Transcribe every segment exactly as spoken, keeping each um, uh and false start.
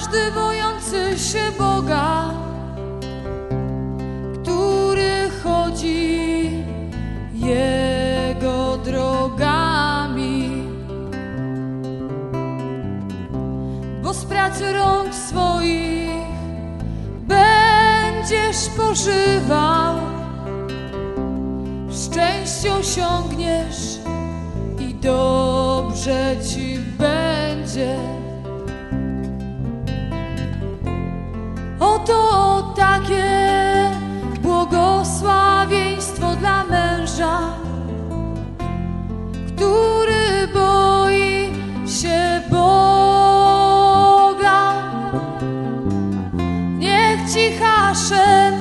każdy bojący się Boga, który chodzi Jego drogami, bo z pracy rąk swoich będziesz pożywał, szczęście osiągniesz i dobrze ci będzie. Oto takie błogosławieństwo dla męża, który boi się Boga. Niech ci Haszem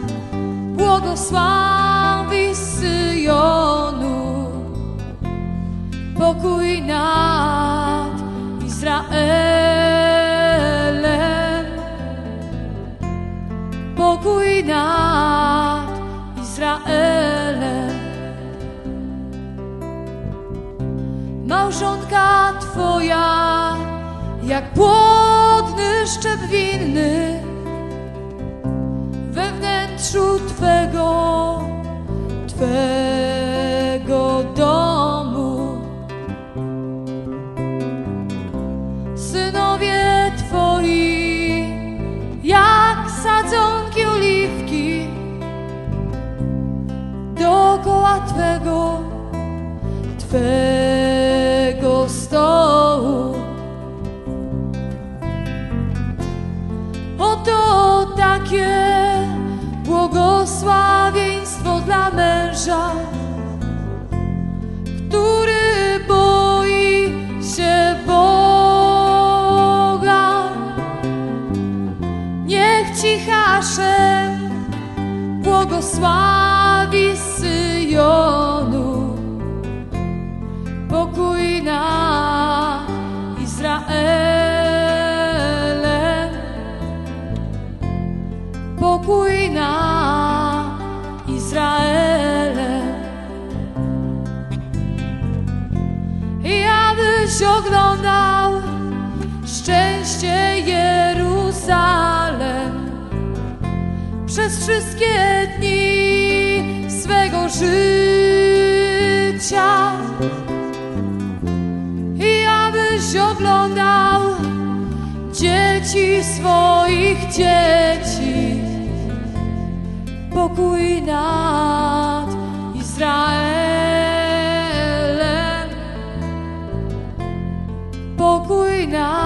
błogosławi z Syjonu, pokój nad Izraelem, pokój nad Izraelem. Małżonka twoja jak płodny szczep winny we wnętrzu twego, twego domu. Synowie twoi jak sadzonki oliwki dookoła twego, twego stołu. Oto takie błogosławieństwo dla męża, który boi się Boga. Niech ci Haszem błogosławi z Syjonu, pokój nad Izraelem, pokój nad Izraelem. I abyś oglądał szczęście Jeruzalem przez wszystkie dni swego życia. I abyś oglądał dzieci swoich dzieci, pokój nad Izraelem, pokój nad